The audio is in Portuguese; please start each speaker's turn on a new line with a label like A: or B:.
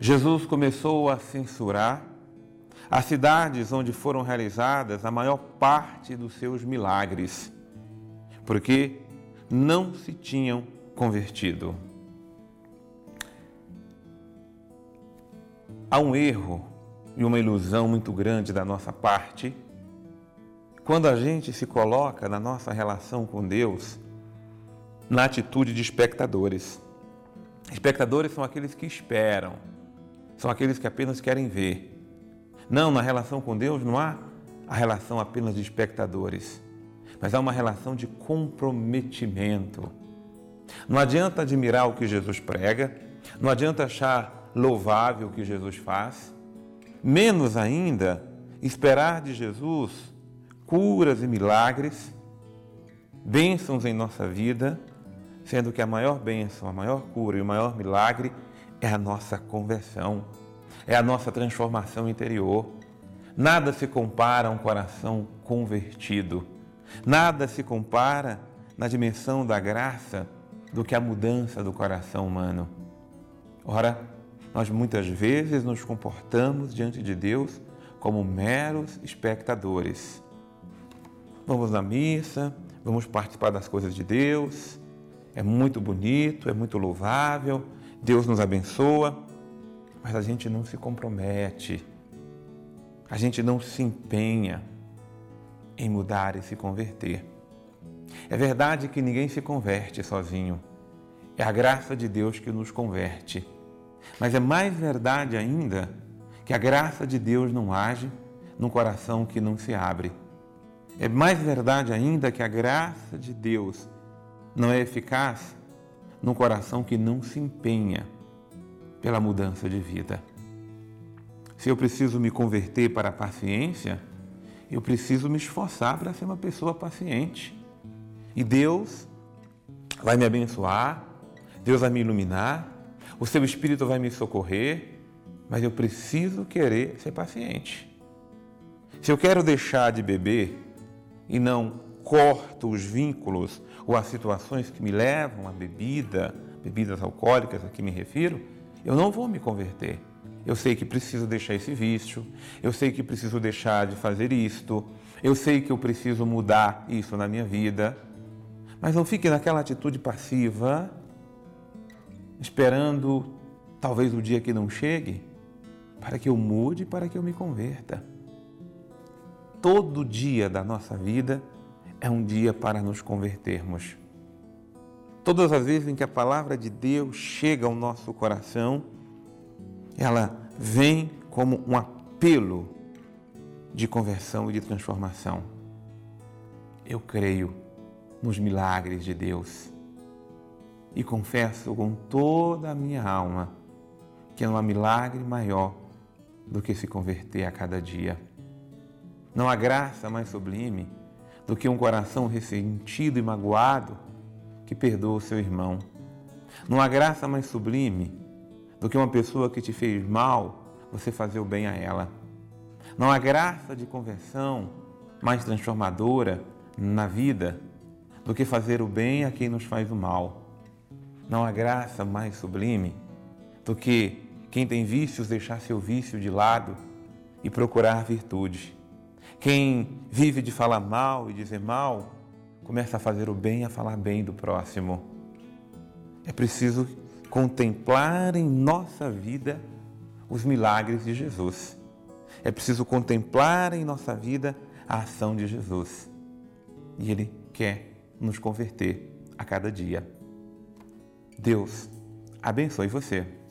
A: Jesus começou a censurar as cidades onde foram realizadas a maior parte dos seus milagres, porque não se tinham convertido. Há um erro e uma ilusão muito grande da nossa parte quando a gente se coloca na nossa relação com Deus na atitude de espectadores. Espectadores são aqueles que esperam, são aqueles que apenas querem ver. Não, na relação com Deus não há a relação apenas de espectadores, mas há uma relação de comprometimento. Não adianta admirar o que Jesus prega, não adianta achar louvável o que Jesus faz, menos ainda esperar de Jesus curas e milagres, bênçãos em nossa vida, sendo que a maior bênção, a maior cura e o maior milagre é a nossa conversão, é a nossa transformação interior. Nada se compara a um coração convertido, nada se compara na dimensão da graça do que a mudança do coração humano. Ora, nós muitas vezes nos comportamos diante de Deus como meros espectadores. Vamos na missa, vamos participar das coisas de Deus, é muito bonito, é muito louvável, Deus nos abençoa, mas a gente não se compromete, a gente não se empenha em mudar e se converter. É verdade que ninguém se converte sozinho, é a graça de Deus que nos converte. Mas é mais verdade ainda que a graça de Deus não age num coração que não se abre. É mais verdade ainda que a graça de Deus não é eficaz num coração que não se empenha pela mudança de vida. Se eu preciso me converter para a paciência, eu preciso me esforçar para ser uma pessoa paciente. E Deus vai me abençoar, Deus vai me iluminar, o seu Espírito vai me socorrer, mas eu preciso querer ser paciente. Se eu quero deixar de beber e não corto os vínculos ou as situações que me levam à bebidas alcoólicas a que me refiro, eu não vou me converter. Eu sei que preciso deixar esse vício, eu sei que preciso deixar de fazer isto, eu sei que eu preciso mudar isso na minha vida, mas não fique naquela atitude passiva, esperando talvez o dia que não chegue, para que eu mude, para que eu me converta. Todo dia da nossa vida é um dia para nos convertermos. Todas as vezes em que a palavra de Deus chega ao nosso coração, ela vem como um apelo de conversão e de transformação. Eu creio nos milagres de Deus e confesso com toda a minha alma que não há milagre maior do que se converter a cada dia. Não há graça mais sublime do que um coração ressentido e magoado que perdoa o seu irmão. Não há graça mais sublime do que uma pessoa que te fez mal, você fazer o bem a ela. Não há graça de conversão mais transformadora na vida do que fazer o bem a quem nos faz o mal. Não há graça mais sublime do que quem tem vícios deixar seu vício de lado e procurar virtude. Quem vive de falar mal e dizer mal, começa a fazer o bem e a falar bem do próximo. É preciso contemplar em nossa vida os milagres de Jesus. É preciso contemplar em nossa vida a ação de Jesus. E Ele quer nos converter a cada dia. Deus abençoe você.